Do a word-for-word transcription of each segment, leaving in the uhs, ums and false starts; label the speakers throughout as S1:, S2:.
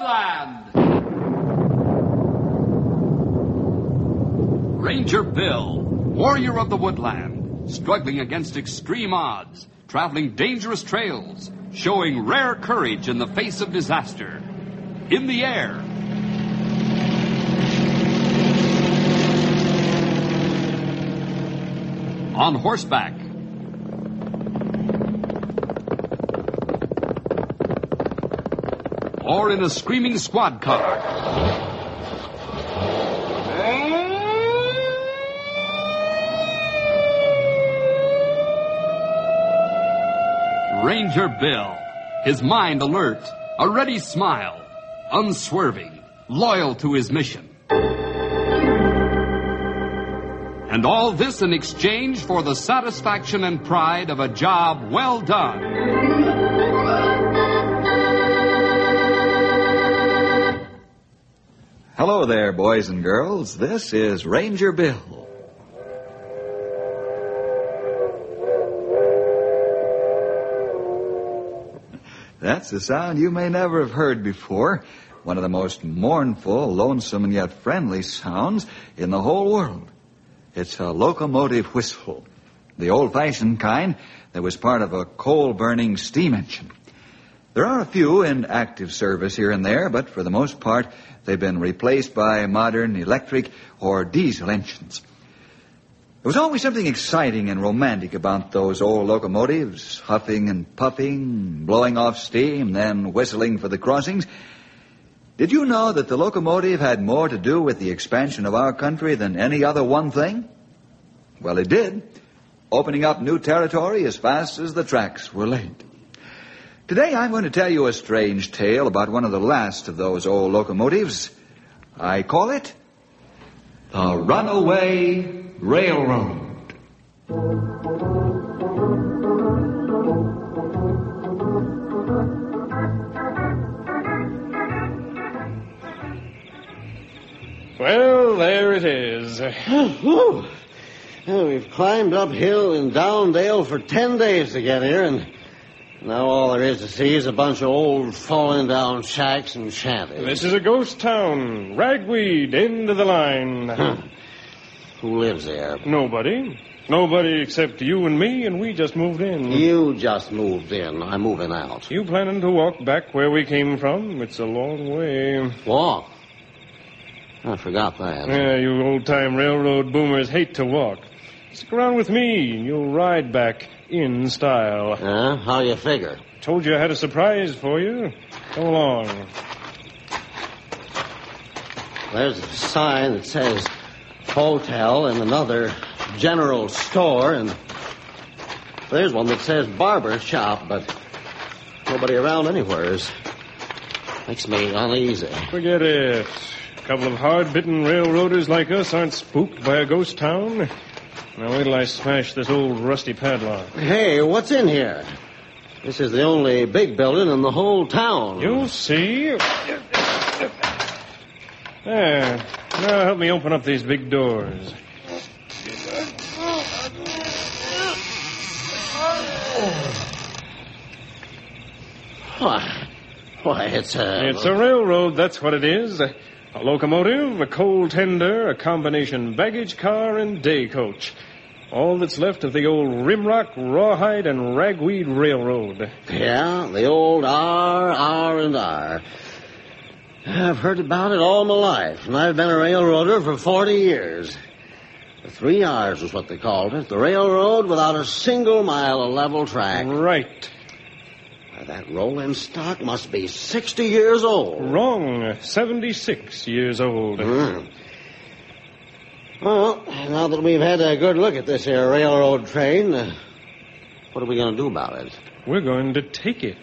S1: Woodland! Ranger Bill, warrior of the woodland, struggling against extreme odds, traveling dangerous trails, showing rare courage in the face of disaster. In the air. On horseback. Or in a screaming squad car. Ranger Bill, his mind alert, a ready smile, unswerving, loyal to his mission. And all this in exchange for the satisfaction and pride of a job well done.
S2: Hello there, boys and girls. This is Ranger Bill. That's a sound you may never have heard before. One of the most mournful, lonesome, and yet friendly sounds in the whole world. It's a locomotive whistle, the old-fashioned kind that was part of a coal-burning steam engine. There are a few in active service here and there, but for the most part, they've been replaced by modern electric or diesel engines. There was always something exciting and romantic about those old locomotives, huffing and puffing, blowing off steam, then whistling for the crossings. Did you know that the locomotive had more to do with the expansion of our country than any other one thing? Well, it did, opening up new territory as fast as the tracks were laid. Today I'm going to tell you a strange tale about one of the last of those old locomotives. I call it the Runaway Railroad.
S3: Well, there it is.
S4: Oh, well, we've climbed uphill and down dale for ten days to get here, and now all there is to see is a bunch of old falling down shacks and shanties.
S3: This is a ghost town. Ragweed, end of the line.
S4: Huh. Who lives there?
S3: Nobody. Nobody except you and me, and we just moved in.
S4: You just moved in. I'm moving out.
S3: You planning to walk back where we came from? It's a long way.
S4: Walk? I forgot that.
S3: Yeah, you old-time railroad boomers hate to walk. Stick around with me, and you'll ride back in style.
S4: Huh? How you figure?
S3: Told you I had a surprise for you. Come along.
S4: There's a sign that says hotel and another general store, and there's one that says barber shop, but nobody around anywhere. Makes me uneasy.
S3: Forget it. A couple of hard-bitten railroaders like us aren't spooked by a ghost town. Now wait till I smash this old rusty padlock.
S4: Hey, what's in here? This is the only big building in the whole town.
S3: You'll see. There. Now help me open up these big doors.
S4: Why, why, it's a...
S3: It's a railroad, that's what it is. A locomotive, a coal tender, a combination baggage car, and day coach. All that's left of the old Rimrock, Rawhide, and Ragweed Railroad.
S4: Yeah, the old R, R, and R. I've heard about it all my life, and I've been a railroader for forty years. The three R's was what they called it. The railroad without a single mile of level track.
S3: Right.
S4: Why, that rolling stock must be sixty years old.
S3: Wrong. seventy-six years old.
S4: Mm. Well, now that we've had a good look at this here railroad train, uh, what are we going to do about it?
S3: We're going to take it.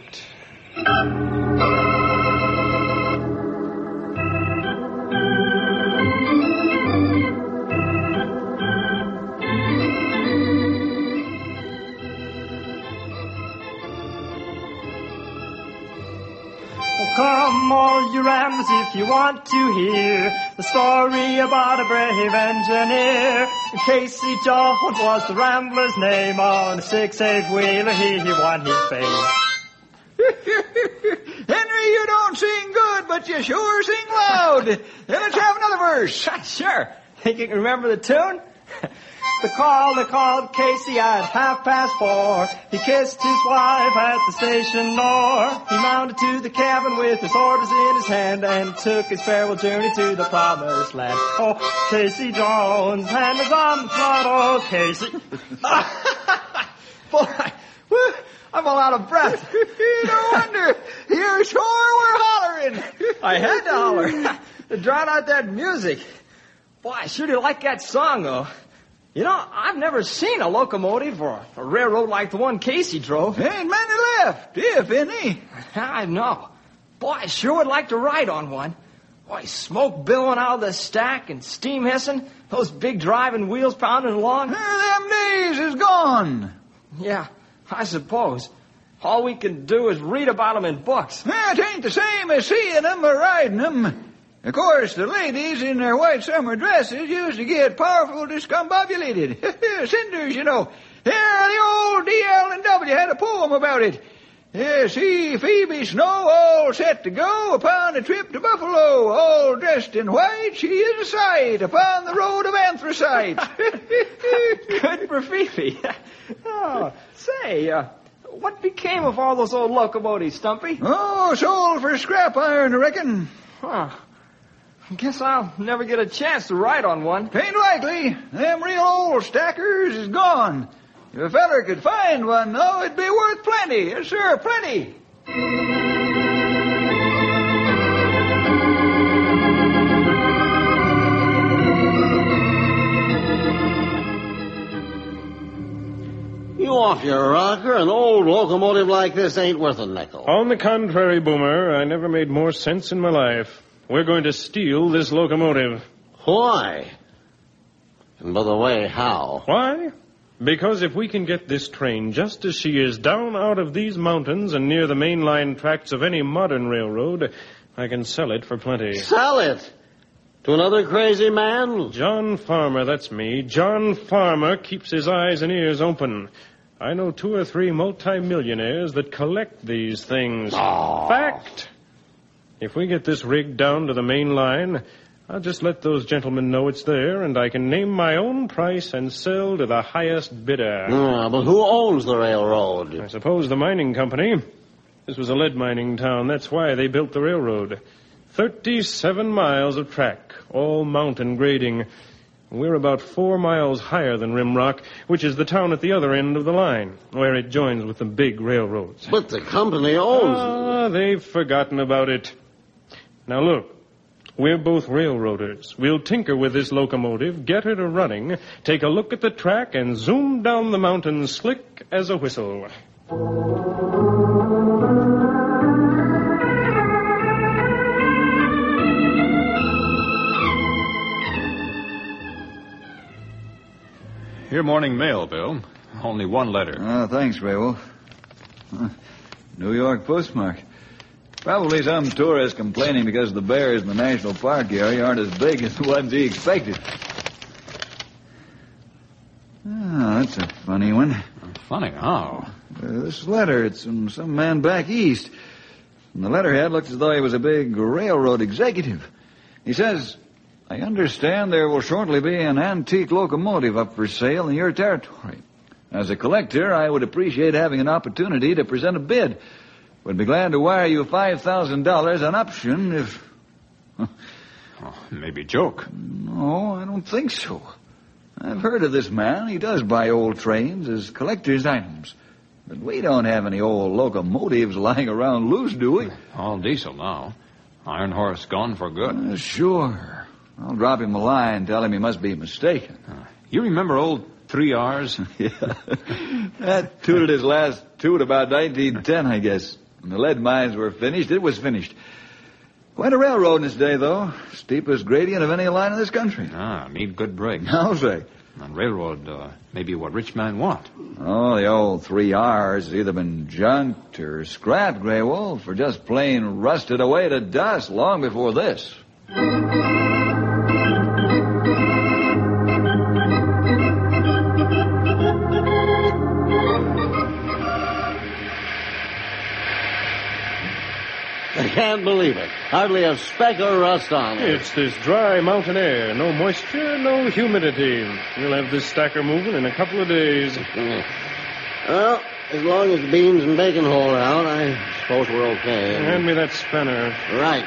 S5: Come, all you ramblers, if you want to hear the story about a brave engineer. Casey Jones was the Rambler's name. On a six-eight-wheeler he, he won his fame.
S2: Henry, you don't sing good, but you sure sing loud. Then let's have another verse.
S5: Sure. Think you can remember the tune? The call, they called Casey at half past four. He kissed his wife at the station door. He mounted to the cabin with his orders in his hand and took his farewell journey to the promised land. Oh, Casey Jones, hand is on the throttle, Casey.
S2: Boy, whew, I'm all out of breath. No wonder. You sure were hollering.
S5: I had to holler to drown out that music. Boy, I sure do like that song, though. You know, I've never seen a locomotive or a railroad like the one Casey drove.
S2: Ain't many left, if any.
S5: I know. Boy, I sure would like to ride on one. Boy, smoke billowing out of the stack and steam hissing, those big driving wheels pounding along.
S2: Uh, them days is gone.
S5: Yeah, I suppose. All we can do is read about them in books.
S2: It ain't the same as seeing them or riding them. Of course, the ladies in their white summer dresses used to get powerful discombobulated. Cinders, you know. Here, the old D L and W had a poem about it. Yeah, see Phoebe Snow all set to go upon a trip to Buffalo, all dressed in white. She is a sight upon the road of anthracite.
S5: Good for Phoebe. Oh, say, uh, what became of all those old locomotives, Stumpy?
S2: Oh, sold for scrap iron, I reckon.
S5: Huh. I guess I'll never get a chance to ride on one.
S2: Ain't likely. Them real old stackers is gone. If a feller could find one, though, it'd be worth plenty. Yes, sir, plenty.
S4: You off your rocker? An old locomotive like this ain't worth a nickel.
S3: On the contrary, Boomer, I never made more sense in my life. We're going to steal this locomotive.
S4: Why? And by the way, how?
S3: Why? Because if we can get this train just as she is down out of these mountains and near the main line tracks of any modern railroad, I can sell it for plenty.
S4: Sell it? To another crazy man?
S3: John Farmer, that's me. John Farmer keeps his eyes and ears open. I know two or three multimillionaires that collect these things.
S4: Oh.
S3: Fact. If we get this rig down to the main line, I'll just let those gentlemen know it's there, and I can name my own price and sell to the highest bidder.
S4: Yeah, but who owns the railroad?
S3: I suppose the mining company. This was a lead mining town. That's why they built the railroad. Thirty-seven miles of track, all mountain grading. We're about four miles higher than Rimrock, which is the town at the other end of the line, where it joins with the big railroads.
S4: But the company owns
S3: Ah, they've forgotten about it. Now look, we're both railroaders. We'll tinker with this locomotive, get her to running, take a look at the track, and zoom down the mountain slick as a whistle.
S6: Your morning mail, Bill. Only one letter.
S2: Oh, thanks, Ray Wolf. Huh. New York postmark. Probably some tourist complaining because the bears in the national park area aren't as big as the ones he expected. Oh, that's a funny one.
S6: Funny, how?
S2: Uh, this letter, it's from some man back east. And the letterhead looks as though he was a big railroad executive. He says, I understand there will shortly be an antique locomotive up for sale in your territory. As a collector, I would appreciate having an opportunity to present a bid. Would be glad to wire you five thousand dollars on option if...
S6: Oh, maybe a joke.
S2: No, I don't think so. I've heard of this man. He does buy old trains as collector's items. But we don't have any old locomotives lying around loose, do we?
S6: All diesel now. Iron Horse gone for good.
S2: Uh, sure. I'll drop him a line, tell him he must be mistaken.
S6: Uh, you remember old three R's?
S2: Yeah. That tooted his last toot about nineteen ten, I guess. When the lead mines were finished, it was finished. Quite a railroad in its day, though. Steepest gradient of any line in this country.
S6: Ah, need good brakes.
S2: I'll say.
S6: And railroad, uh, maybe what rich men want.
S2: Oh, the old three R's has either been junked or scrapped, Grey Wolf, or just plain rusted away to dust long before this.
S4: can't believe it. Hardly a speck of rust on it.
S3: It's this dry mountain air. No moisture, no humidity. You'll have this stacker moving in a couple of days.
S4: Well, as long as the beans and bacon hold out, I suppose we're okay.
S3: Hand me that spanner.
S4: Right.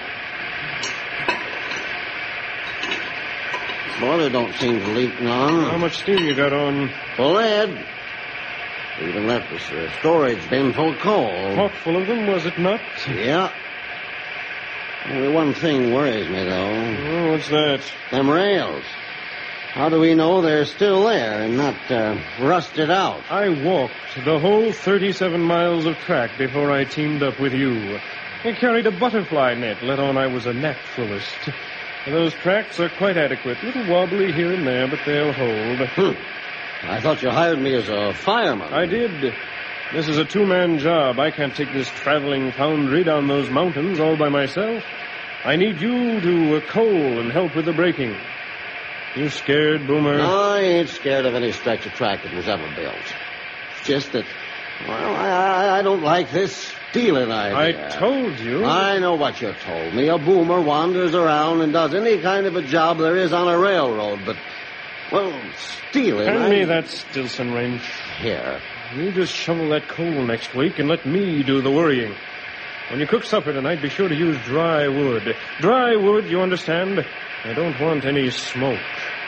S4: Boiler don't seem to leak none.
S3: How much steam you got on?
S4: Full ahead. Even left us a storage bin full of coal.
S3: Pot full of them, was it not?
S4: Yeah. Only one thing worries me, though.
S3: Oh, what's that?
S4: Them rails. How do we know they're still there and not uh, rusted out?
S3: I walked the whole thirty-seven miles of track before I teamed up with you. I carried a butterfly net, let on I was a naturalist. Those tracks are quite adequate. Little wobbly here and there, but they'll hold.
S4: Hmm. I thought you hired me as a fireman.
S3: I did. This is a two-man job. I can't take this traveling foundry down those mountains all by myself. I need you to uh, coal and help with the braking. You scared, Boomer?
S4: No, I ain't scared of any stretch of track that was ever built. It's just that, well, I, I don't like this stealing idea.
S3: I told you.
S4: I know what you told me. A boomer wanders around and does any kind of a job there is on a railroad, but, well, stealing...
S3: Hand
S4: I...
S3: me that Stilson wrench.
S4: Here.
S3: You just shovel that coal next week and let me do the worrying. When you cook supper tonight, be sure to use dry wood. Dry wood, you understand? I don't want any smoke.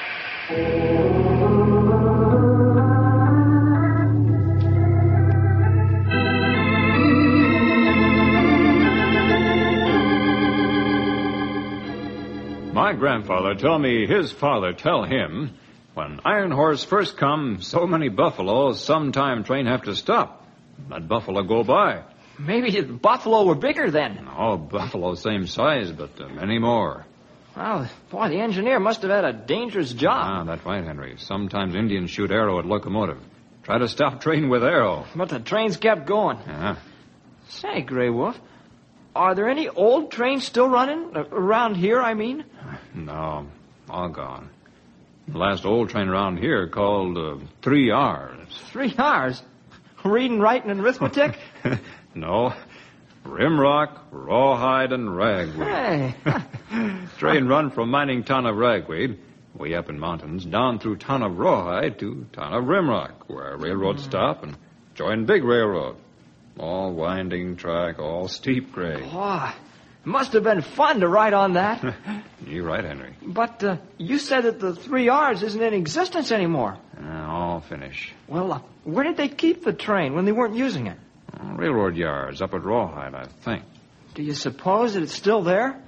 S6: My grandfather told me his father tell him, when Iron Horse first come, so many buffaloes, sometime train have to stop. Let buffalo go by.
S7: Maybe the buffalo were bigger then.
S6: Oh, buffalo same size, but uh, many more.
S7: Well, boy, the engineer must have had a dangerous job.
S6: Ah, that's right, Henry. Sometimes Indians shoot arrow at locomotive. Try to stop train with arrow.
S7: But the trains kept going.
S6: Yeah.
S7: Say, Grey Wolf, are there any old trains still running? Uh, around here, I mean?
S6: No, all gone. The last old train around here called uh, Three R's.
S7: Three R's? Reading, writing, and arithmetic?
S6: No. Rimrock, Rawhide, and Ragweed.
S7: Hey.
S6: Train run from mining town of Ragweed, way up in mountains, down through town of Rawhide to town of Rimrock, where railroad stop and join big railroad. All winding track, all steep grade.
S7: Boy, it must have been fun to ride on that.
S6: You're right, Henry.
S7: But uh, you said that the three R's isn't in existence anymore.
S6: Uh, all finish.
S7: Well, uh, where did they keep the train when they weren't using it?
S6: Uh, railroad yards up at Rawhide, I think.
S7: Do you suppose that it's still there?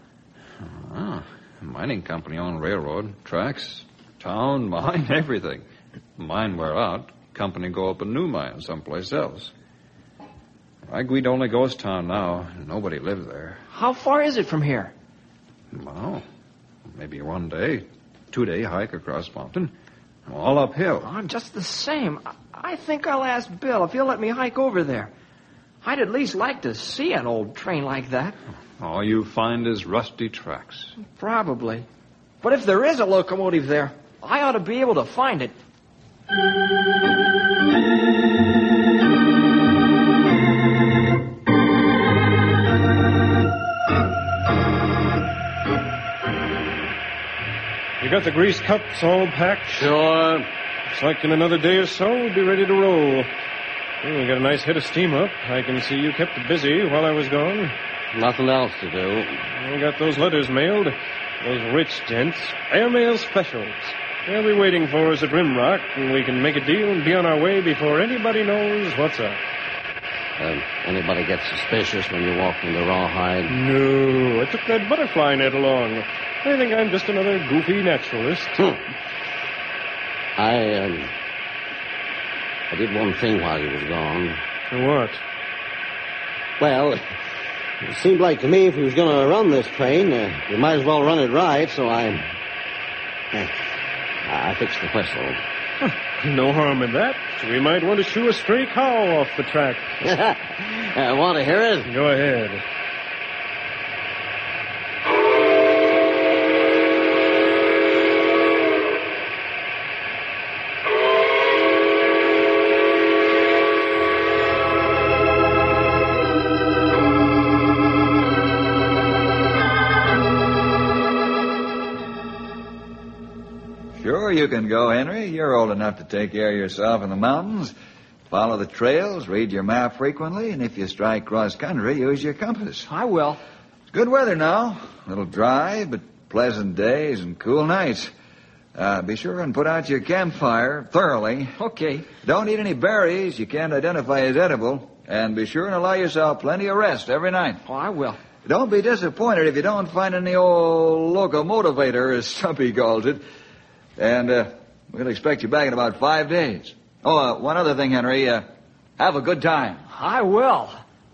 S6: Ah, a mining company on railroad, tracks, town, mine, everything. Mine wear out, company go up a new mine someplace else. Ragweed only ghost town now. Nobody lives there.
S7: How far is it from here?
S6: Well, maybe one day, two-day hike across mountain, all uphill.
S7: Oh, just the same. I think I'll ask Bill if he'll let me hike over there. I'd at least like to see an old train like that.
S6: All you find is rusty tracks.
S7: Probably. But if there is a locomotive there, I ought to be able to find it.
S3: You got the grease cups all packed?
S4: Sure.
S3: Looks like in another day or so we'll be ready to roll. Well, we got a nice head of steam up. I can see you kept busy while I was gone.
S4: Nothing else to do.
S3: We got those letters mailed. Those rich gents. Airmail specials. They'll be waiting for us at Rimrock, and we can make a deal and be on our way before anybody knows what's up.
S4: Uh, anybody get suspicious when you walk into Rawhide?
S3: No, I took that butterfly net along. I think I'm just another goofy naturalist.
S4: Hmm. I, um... I did one thing while you was gone.
S3: What?
S4: Well, it seemed like to me if he was going to run this train, uh, you might as well run it right, so I... Uh, I fixed the whistle.
S3: Huh, no harm in that. We might want to shoo a stray cow off the track.
S4: uh, want to hear it?
S3: Go ahead.
S2: Sure, you can go, Henry. You're old enough to take care of yourself in the mountains. Follow the trails, read your map frequently, and if you strike cross-country, use your compass.
S7: I will.
S2: It's good weather now. A little dry, but pleasant days and cool nights. Uh, be sure and put out your campfire thoroughly.
S7: Okay.
S2: Don't eat any berries you can't identify as edible. And be sure and allow yourself plenty of rest every night.
S7: Oh, I will.
S2: Don't be disappointed if you don't find any old locomotivator, as Stumpy calls it. And uh, we'll expect you back in about five days. Oh, uh, one other thing, Henry. Uh, have a good time.
S7: I will.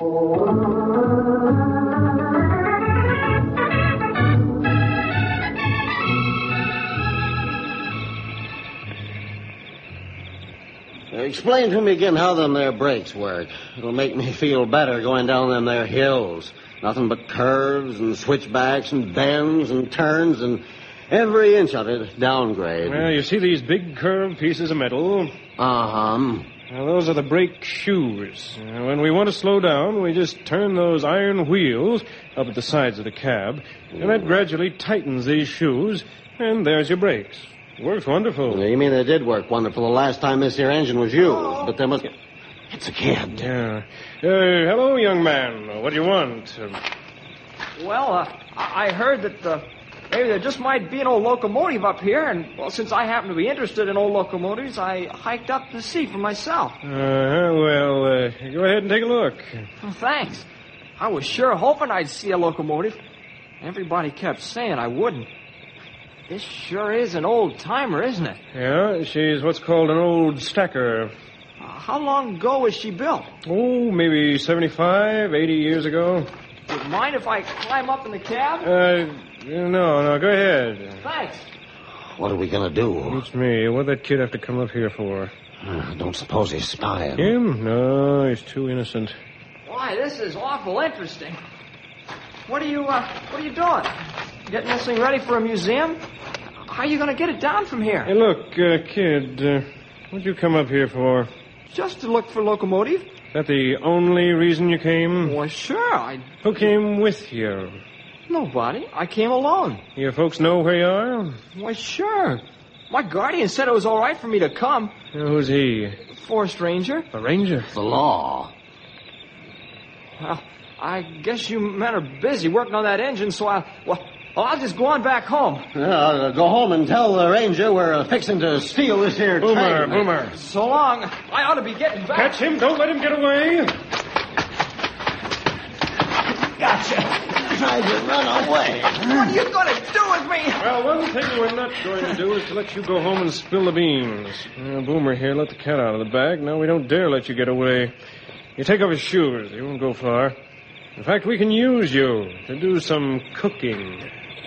S4: Explain to me again how them there brakes work. It'll make me feel better going down them there hills. Nothing but curves and switchbacks and bends and turns and every inch of it downgrade.
S3: Well, you see these big curved pieces of metal?
S4: Uh-huh.
S3: Now, those are the brake shoes. Now, when we want to slow down, we just turn those iron wheels up at the sides of the cab, and that gradually tightens these shoes, and there's your brakes. Works wonderful.
S4: You mean they did work wonderful the last time this here engine was used, but there must... It's a kid.
S3: Yeah. Uh, hello, young man. What do you want? Uh,
S7: Well, uh, I I heard that uh, maybe there just might be an old locomotive up here, and, well, since I happen to be interested in old locomotives, I hiked up to see for myself.
S3: Uh-huh. Well, uh, go ahead and take a look.
S7: Well, thanks. I was sure hoping I'd see a locomotive. Everybody kept saying I wouldn't. This sure is an old-timer, isn't it?
S3: Yeah, she's what's called an old stacker.
S7: Uh, how long ago was she built?
S3: Oh, maybe seventy-five, eighty years ago.
S7: Would you mind if I climb up in the cab?
S3: Uh, no, no, go ahead.
S7: Thanks.
S4: What are we going to do?
S3: It's me. What'd that kid have to come up here for?
S4: Uh, don't suppose he's spying.
S3: Him? No, he's too innocent.
S7: Why, this is awful interesting. What are you, uh, what are you doing? Getting this thing ready for a museum? How are you going to get it down from here?
S3: Hey, look, uh, kid, uh, what'd you come up here for?
S7: Just to look for locomotive.
S3: Is that the only reason you came?
S7: Well, sure, I...
S3: Who came with you?
S7: Nobody. I came alone.
S3: Your folks know where you are?
S7: Why, sure. My guardian said it was all right for me to come.
S3: Uh, who's he?
S7: Forest ranger.
S3: A ranger?
S4: The law.
S7: Well, I guess you men are busy working on that engine, so I... Well, well I'll just go on back home.
S4: Uh, go home and tell the ranger we're uh, fixing to steal this here
S3: Boomer,
S4: train.
S3: Boomer.
S7: So long. I ought to be getting back.
S3: Catch him. Don't let him get away.
S4: Gotcha. Tried to run away.
S7: What are you going to do with me?
S3: Well, one thing we're not going to do is to let you go home and spill the beans. Uh, Boomer here let the cat out of the bag. Now we don't dare let you get away. You take off his shoes. You won't go far. In fact, we can use you to do some cooking.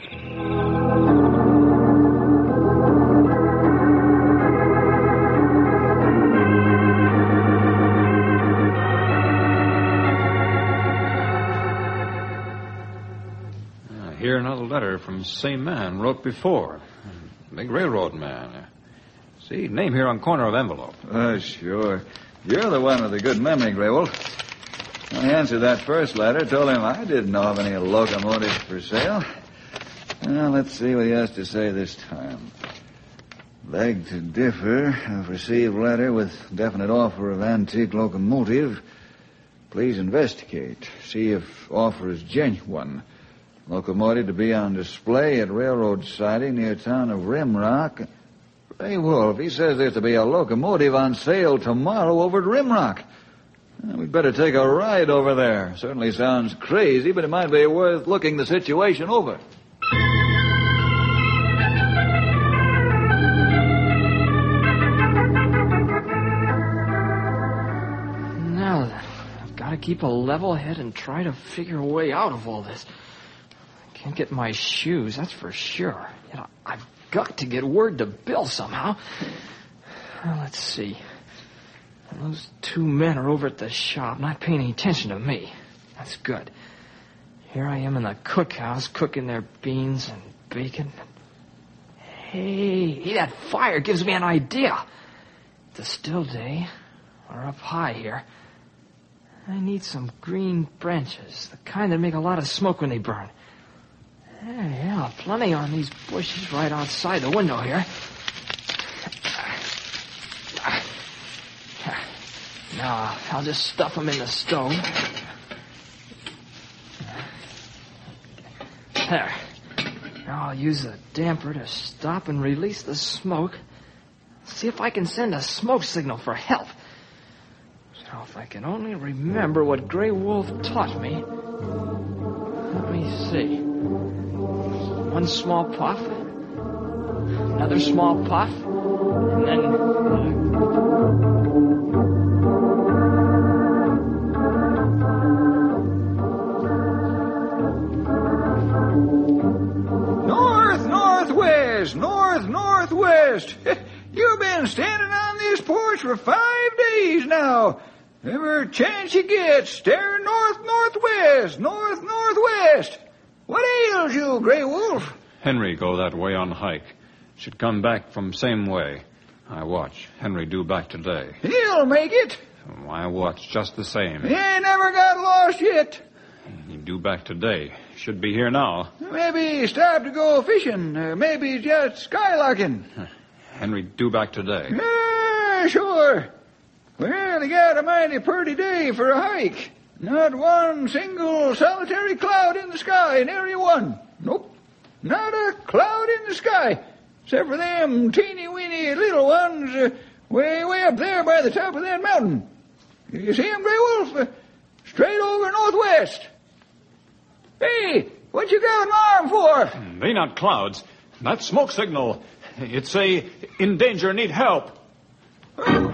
S6: Uh, here another letter from same man wrote before. Big railroad man. See, name here on corner of envelope.
S2: Oh, sure. You're the one with a good memory, Greywold. I answered that first letter, told him I didn't know of any locomotives for sale. Well, let's see what he has to say this time. Beg to differ. I've received letter with definite offer of antique locomotive. Please investigate. See if offer is genuine. Locomotive to be on display at railroad siding near town of Rimrock. Hey, Wolf, he says there's to be a locomotive on sale tomorrow over at Rimrock. Well, we'd better take a ride over there. Certainly sounds crazy, but it might be worth looking the situation over.
S7: Now then, I've got to keep a level head and try to figure a way out of all this. I can't get my shoes, that's for sure. Yet I've got to get word to Bill somehow. Well, let's see. Those two men are over at the shop, not paying any attention to me. That's good. Here I am in the cookhouse, cooking their beans and bacon. Hey, that fire gives me an idea. It's a still day. We're up high here. I need some green branches, the kind that make a lot of smoke when they burn. Yeah, yeah, plenty on these bushes right outside the window here. Now, I'll just stuff them in the stove. There. Now I'll use the damper to stop and release the smoke. See if I can send a smoke signal for help. So if I can only remember what Grey Wolf taught me. Let me see. One small puff. Another small puff. And then...
S2: North, northwest. You've been standing on this porch for five days now. Every chance you get, staring north, northwest, north, northwest. What ails you, Grey Wolf?
S6: Henry go that way on hike. Should come back from same way. I watch. Henry do back today.
S2: He'll make it.
S6: I watch just the same.
S2: He ain't never got lost yet.
S6: He do back today. Should be here now.
S2: Maybe stop to go fishing. Uh, maybe just skylarking.
S6: Henry do back today.
S2: Yeah, sure. Well, he got a mighty pretty day for a hike. Not one single solitary cloud in the sky in Area One. Nope. Not a cloud in the sky. Except for them teeny-weeny little ones uh, way, way up there by the top of that mountain. You see them, Grey Wolf? Uh, straight over northwest. Hey, what you got an arm for?
S6: They not clouds. That smoke signal. It say, in danger, need help.
S7: Oh,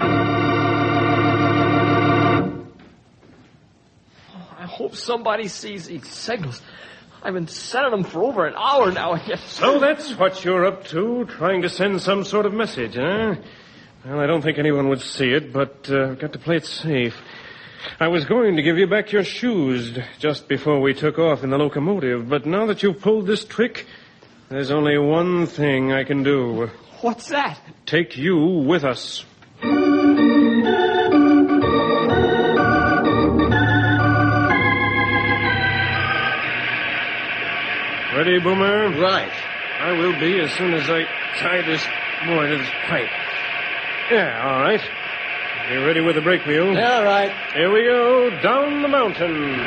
S7: I hope somebody sees these signals. I've been sending them for over an hour now. Yet...
S3: So that's what you're up to, trying to send some sort of message, huh? Well, I don't think anyone would see it, but uh, I've got to play it safe. I was going to give you back your shoes just before we took off in the locomotive, but now that you've pulled this trick, there's only one thing I can do.
S7: What's that?
S3: Take you with us. Ready, Boomer?
S4: Right.
S3: I will be as soon as I tie this boy to this pipe. Yeah, all right. You ready with the brake wheel?
S4: Yeah, all right.
S3: Here we go, down the mountain.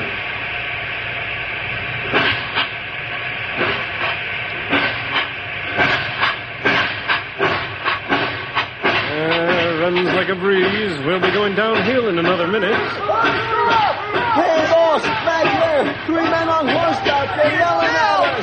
S3: Uh, runs like a breeze. We'll be going downhill in another minute.
S4: Hey, boss, back there. Three men on horseback. They're yelling at us.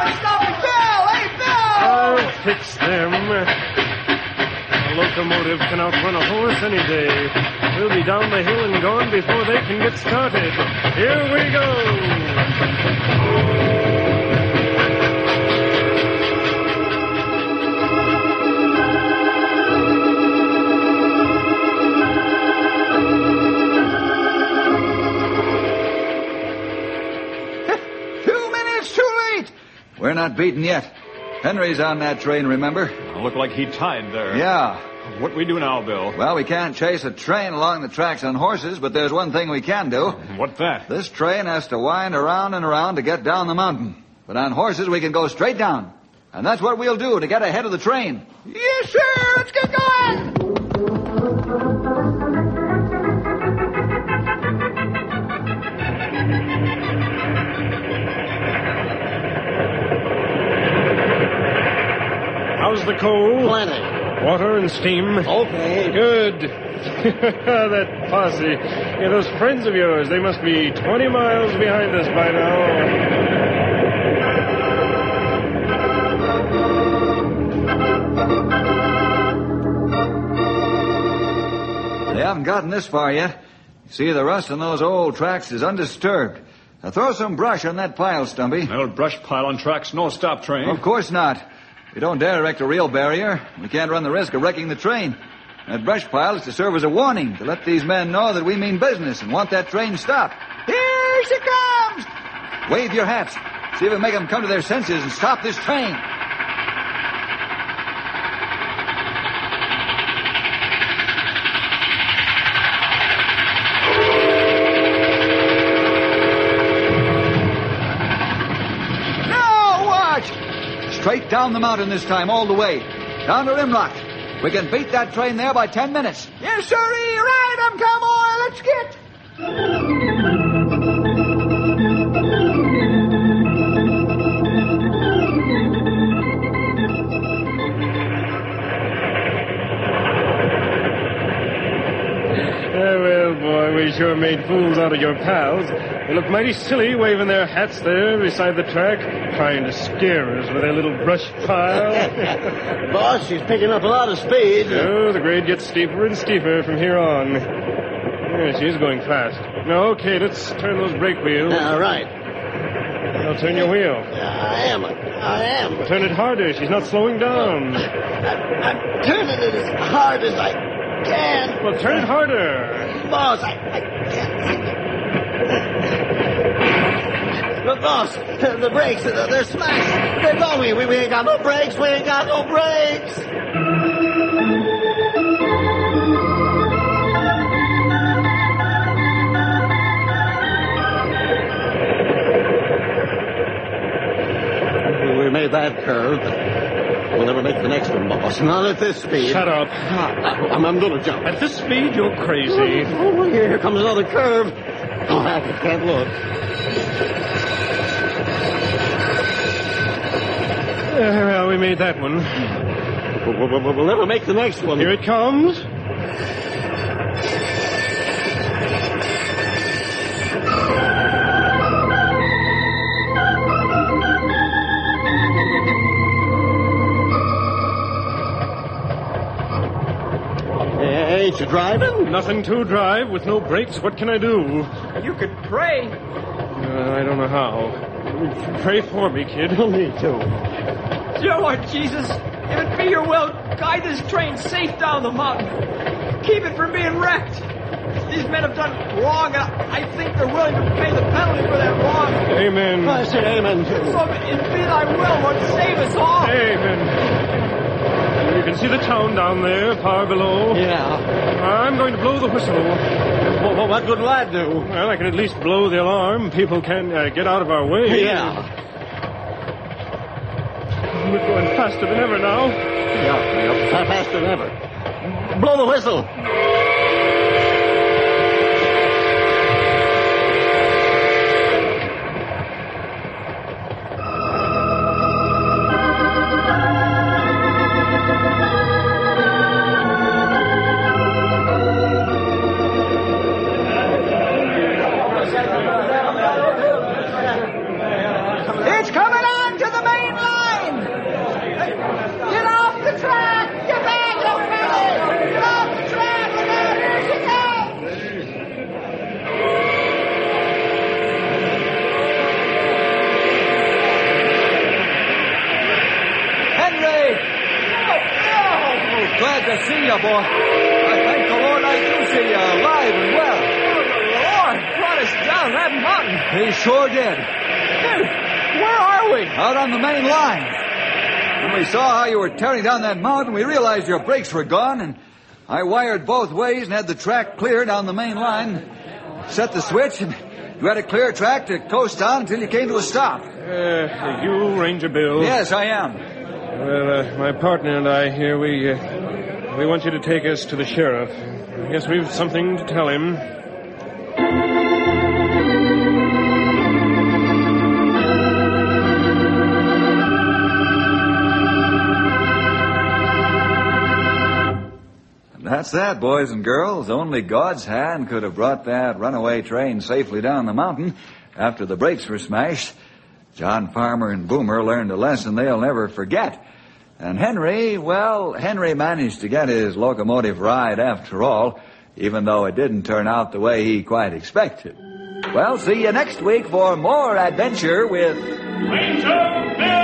S3: I'll fix them. A locomotive can outrun a horse any day. We'll be down the hill and gone before they can get started. Here we go.
S2: Two minutes too late. We're not beaten yet. Henry's on that train, remember?
S6: Look like he tied there.
S2: Yeah.
S6: What we do now, Bill?
S2: Well, we can't chase a train along the tracks on horses, but there's one thing we can do.
S6: What that?
S2: This train has to wind around and around to get down the mountain. But on horses, we can go straight down. And that's what we'll do to get ahead of the train. Yes, sir. Let's get going.
S3: How's the coal?
S4: Plenty.
S3: Water and steam?
S4: Okay.
S3: Good. That posse. Yeah, those friends of yours, they must be twenty miles behind us by now.
S2: They haven't gotten this far yet. You see, the rust on those old tracks is undisturbed. Now throw some brush on that pile, Stumpy.
S6: No brush pile on tracks, no stop train.
S2: Of course not. We don't dare erect a real barrier. We can't run the risk of wrecking the train. That brush pile is to serve as a warning to let these men know that we mean business and want that train stopped. Here she comes! Wave your hats. See if we make them come to their senses and stop this train. Now watch! Straight down the mountain this time, all the way. Down to Rimrock. We can beat that train there by ten minutes.
S8: Yes, sirree. Ride 'em, cowboy. Let's get.
S3: Oh, well, boy, we sure made fools out of your pals. They look mighty silly waving their hats there beside the track, trying to scare us with their little brush pile.
S4: Boss, she's picking up a lot of speed.
S3: Oh, the grade gets steeper and steeper from here on. Yeah, she's going fast. Now, okay, let's turn those brake wheels.
S4: All right.
S3: Now turn your wheel.
S4: I am. I am.
S3: Turn it harder. She's not slowing down.
S4: I'm, I'm turning it as hard as I can.
S3: Well, turn it harder.
S4: Boss, I, I can't. But boss, the brakes, they're smashed. They're going. We, we ain't got no brakes. We ain't got no brakes. We made that curve. We'll never make the next one, boss. Not at this speed.
S3: Shut up.
S4: I, I'm, I'm going to jump.
S3: At this speed, you're crazy.
S4: Oh, here comes another curve. Oh, I can't look.
S3: Uh, well, we made that one.
S4: We'll, we'll, we'll never make the next one.
S3: Here it comes.
S4: Ain't you driving?
S3: Nothing to drive with no brakes. What can I do?
S7: You could pray.
S3: Uh, I don't know how. Pray for me, kid.
S4: Me too.
S7: Dear Lord Jesus, if it be your will, guide this train safe down the mountain. Keep it from being wrecked. These men have done wrong, and I think they're willing to pay the penalty for that wrong.
S3: Amen.
S4: I say amen too.
S7: So if it be thy will, Lord, save us all.
S3: Amen. You can see the town down there, far below.
S4: Yeah.
S3: I'm going to blow the whistle.
S4: Well, well, what good will that do?
S3: Well, I can at least blow the alarm. People can uh, get out of our way.
S4: Yeah.
S3: We're going faster than ever now.
S4: Yeah, yeah, faster than ever. Blow the whistle.
S8: It's coming on to the main line. Get off the track. Get back, you fellas. Get off the track. Look out, here she
S2: Henry! Oh, glad to see you, boy. I thank the Lord I do see you alive and well.
S7: The Lord brought us down that mountain.
S2: He sure did.
S7: Dude, where are we?
S2: Out on the main line. When we saw how you were tearing down that mountain, we realized your brakes were gone, and I wired both ways and had the track clear down the main line. Set the switch, and you had a clear track to coast on until you came to a stop.
S3: Uh, you, Ranger Bill?
S2: Yes, I am.
S3: Well, uh, my partner and I here, we, uh, we want you to take us to the sheriff. Yes, we've something to tell him.
S2: That's that, boys and girls. Only God's hand could have brought that runaway train safely down the mountain after the brakes were smashed. John Farmer and Boomer learned a lesson they'll never forget. And Henry, well, Henry managed to get his locomotive ride after all, even though it didn't turn out the way he quite expected. Well, see you next week for more adventure with
S3: Ranger Bill!